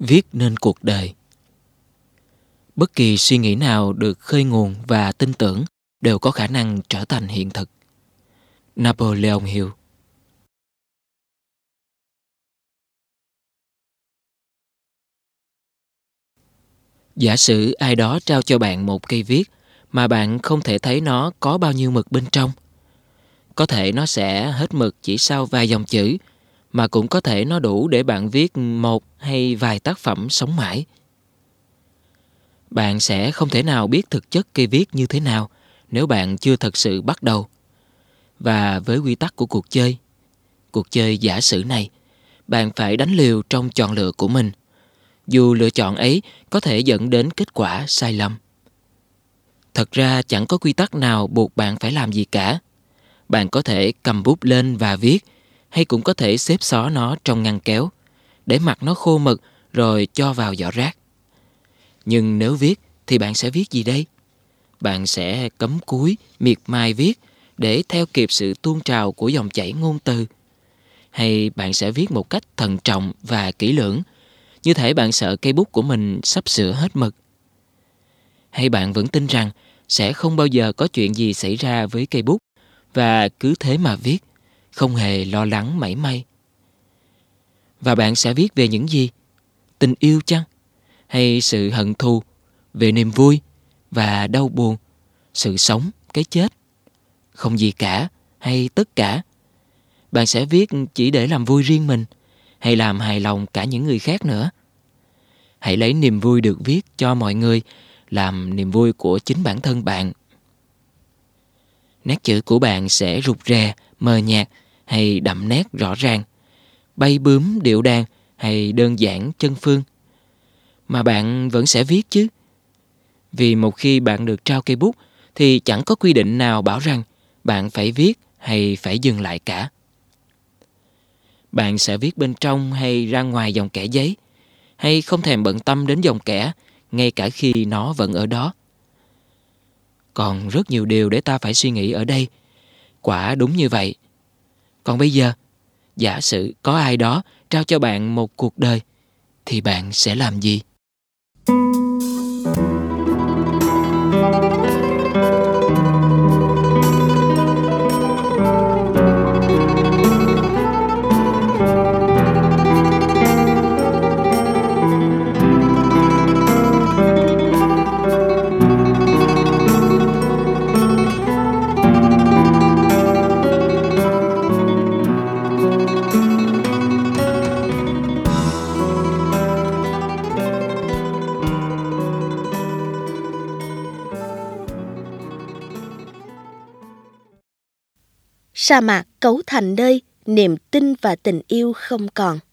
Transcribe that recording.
Viết nên cuộc đời. Bất kỳ suy nghĩ nào được khơi nguồn và tin tưởng đều có khả năng trở thành hiện thực. Napoleon Hill. Giả sử ai đó trao cho bạn một cây viết mà bạn không thể thấy nó có bao nhiêu mực bên trong. Có thể nó sẽ hết mực chỉ sau vài dòng chữ, mà cũng có thể nó đủ để bạn viết một hay vài tác phẩm sống mãi. Bạn sẽ không thể nào biết thực chất cây viết như thế nào nếu bạn chưa thật sự bắt đầu. Và với quy tắc của cuộc chơi giả sử này, bạn phải đánh liều trong chọn lựa của mình, dù lựa chọn ấy có thể dẫn đến kết quả sai lầm. Thật ra chẳng có quy tắc nào buộc bạn phải làm gì cả. Bạn có thể cầm bút lên và viết, hay cũng có thể xếp xó nó trong ngăn kéo, để mặc nó khô mực rồi cho vào giỏ rác. Nhưng nếu viết thì bạn sẽ viết gì đây? Bạn sẽ cắm cúi, miệt mài viết để theo kịp sự tuôn trào của dòng chảy ngôn từ. Hay bạn sẽ viết một cách thận trọng và kỹ lưỡng, như thể bạn sợ cây bút của mình sắp sửa hết mực. Hay bạn vẫn tin rằng sẽ không bao giờ có chuyện gì xảy ra với cây bút và cứ thế mà viết, không hề lo lắng mảy may? Và bạn sẽ viết về những gì? Tình yêu chăng? Hay sự hận thù? Về niềm vui và đau buồn? Sự sống, cái chết? Không gì cả hay tất cả? Bạn sẽ viết chỉ để làm vui riêng mình, hay làm hài lòng cả những người khác nữa? Hãy lấy niềm vui được viết cho mọi người làm niềm vui của chính bản thân bạn. Nét chữ của bạn sẽ rụt rè, mờ nhạt hay đậm nét rõ ràng, bay bướm điệu đàn hay đơn giản chân phương. Mà bạn vẫn sẽ viết chứ. Vì một khi bạn được trao cây bút thì chẳng có quy định nào bảo rằng bạn phải viết hay phải dừng lại cả. Bạn sẽ viết bên trong hay ra ngoài dòng kẻ giấy, hay không thèm bận tâm đến dòng kẻ, ngay cả khi nó vẫn ở đó. Còn rất nhiều điều để ta phải suy nghĩ ở đây. Quả đúng như vậy. Còn bây giờ, giả sử có ai đó trao cho bạn một cuộc đời, thì bạn sẽ làm gì? Sa mạc cấu thành nơi niềm tin và tình yêu không còn.